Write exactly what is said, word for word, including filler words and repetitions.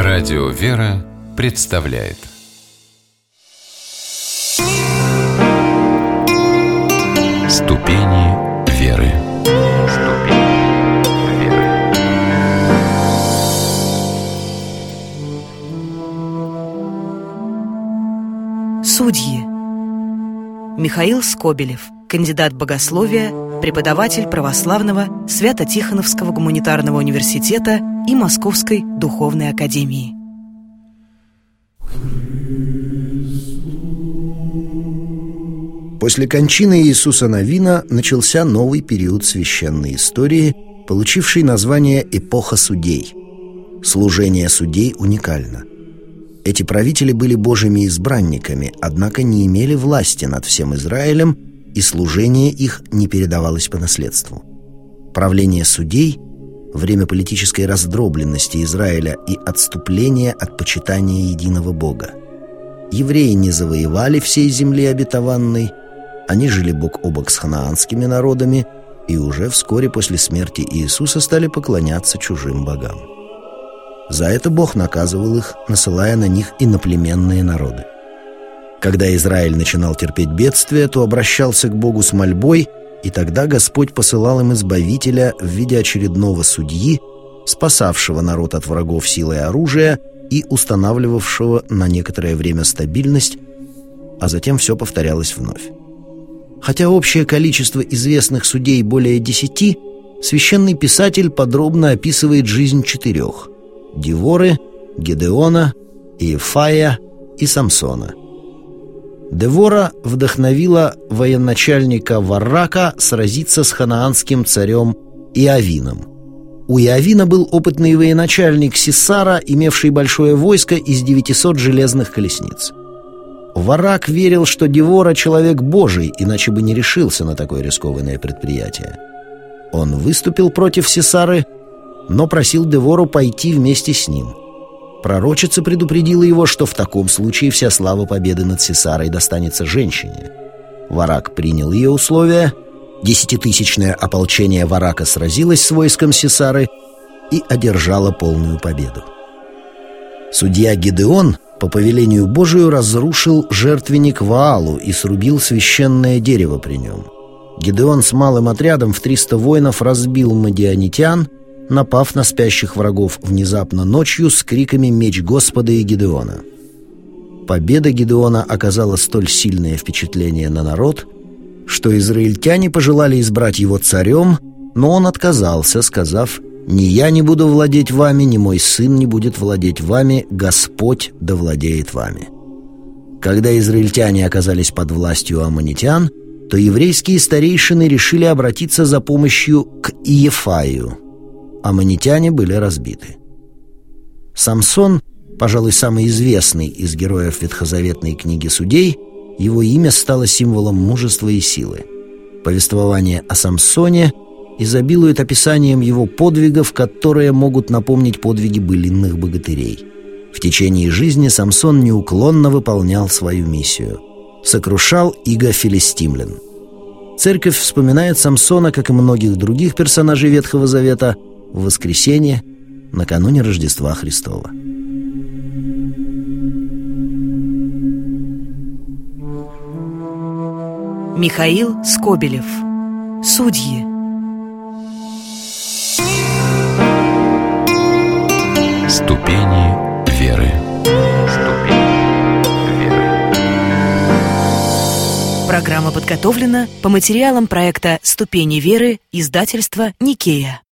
Радио «Вера» представляет Ступени веры. Ступени веры. Судьи. Михаил Скобелев, кандидат богословия, преподаватель православного Свято-Тихоновского гуманитарного университета и Московской духовной академии. После кончины Иисуса Навина начался новый период священной истории, получивший название «Эпоха судей». Служение судей уникально. Эти правители были Божьими избранниками, однако не имели власти над всем Израилем, и служение их не передавалось по наследству. Правление судей – время политической раздробленности Израиля и отступления от почитания единого Бога. Евреи не завоевали всей земли обетованной, они жили бок о бок с ханаанскими народами и уже вскоре после смерти Иисуса стали поклоняться чужим богам. За это Бог наказывал их, насылая на них иноплеменные народы. Когда Израиль начинал терпеть бедствие, то обращался к Богу с мольбой, и тогда Господь посылал им избавителя в виде очередного судьи, спасавшего народ от врагов силой оружия и устанавливавшего на некоторое время стабильность, а затем все повторялось вновь. Хотя общее количество известных судей более десяти, священный писатель подробно описывает жизнь четырех – Деворы, Гедеона, Иефая и Самсона. Девора вдохновила военачальника Варака сразиться с ханаанским царем Иовином. У Иовина был опытный военачальник Сисара, имевший большое войско из девятисот железных колесниц. Варак верил, что Девора — человек Божий, иначе бы не решился на такое рискованное предприятие. Он выступил против Сисары, но просил Девору пойти вместе с ним. Пророчица предупредила его, что в таком случае вся слава победы над Сисарой достанется женщине. Варак принял ее условия, десятитысячное ополчение Варака сразилось с войском Сисары и одержало полную победу. Судья Гедеон по повелению Божию разрушил жертвенник Ваалу и срубил священное дерево при нем. Гедеон с малым отрядом в триста воинов разбил мадианитян, напав на спящих врагов внезапно ночью с криками «Меч Господа и Гедеона». Победа Гедеона оказала столь сильное впечатление на народ, что израильтяне пожелали избрать его царем, но он отказался, сказав: «Ни я не буду владеть вами, ни мой сын не будет владеть вами, Господь да владеет вами». Когда израильтяне оказались под властью аммонитян, то еврейские старейшины решили обратиться за помощью к Иефаю. Аммонитяне были разбиты. Самсон, пожалуй, самый известный из героев ветхозаветной книги Судей, его имя стало символом мужества и силы. Повествование о Самсоне изобилует описанием его подвигов, которые могут напомнить подвиги былинных богатырей. В течение жизни Самсон неуклонно выполнял свою миссию. Сокрушал иго филистимлян. Церковь вспоминает Самсона, как и многих других персонажей Ветхого Завета, в воскресенье, накануне Рождества Христова. Михаил Скобелев. Судьи. Ступени веры. Ступени веры. Программа подготовлена по материалам проекта «Ступени веры» издательства «Никея».